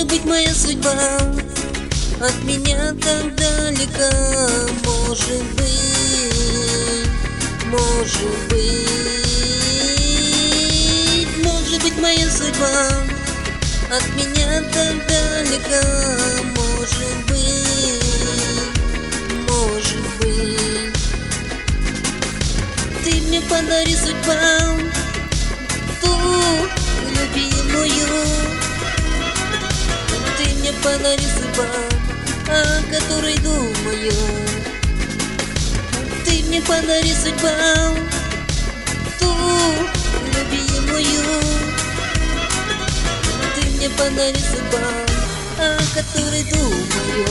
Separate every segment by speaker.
Speaker 1: Может быть, моя судьба от меня так далека. Может быть, может быть, может быть, моя судьба от меня так далека. Может быть, может быть, ты мне подари, судьба, ту любимую. Ты мне подари, судьба, о которой думаю. Ты мне подари, судьба, ту любимую. Ты мне подари, судьба, о которой думаю.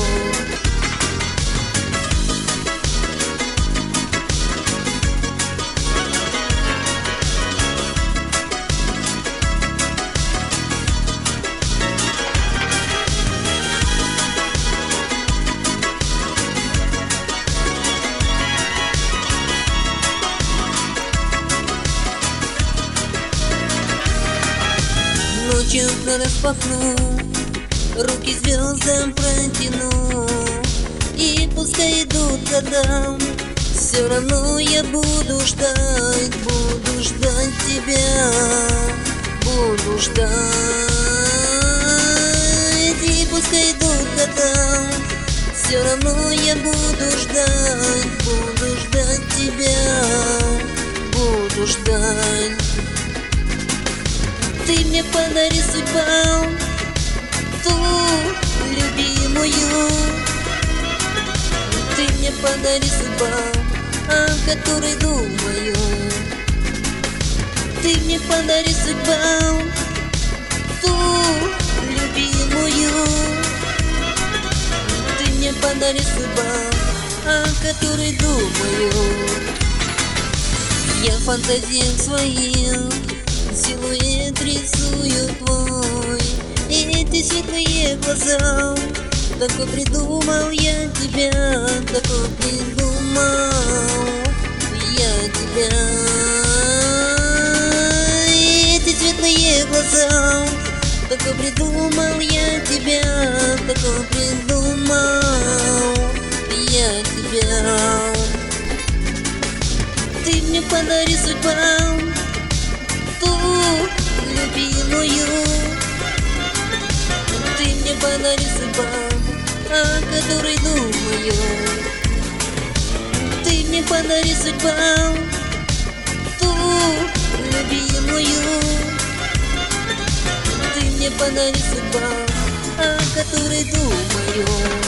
Speaker 1: Ночью распахну, руки звездам протяну, и пускай идут года, все равно я буду ждать тебя, буду ждать. И пускай идут года, все равно я буду ждать тебя, буду ждать. Ты мне подари, судьба, ту любимую. Ты мне подари, судьба, о которой думаю. Ты мне подари, судьба, ту любимую. Ты мне подари, судьба, о которой думаю. Я фантазиях своих силуэт рисую твой, и эти светлые глаза. Такой придумал я тебя, такой придумал я тебя. И эти светлые глаза. Такой придумал я тебя, такой придумал я тебя. Ты мне подари, судьба, ту любимую. Ты мне подари, судьба, о которой думаю. Ты мне подари, судьба, ту любимую. Ты мне подари, судьба, о которой думаю.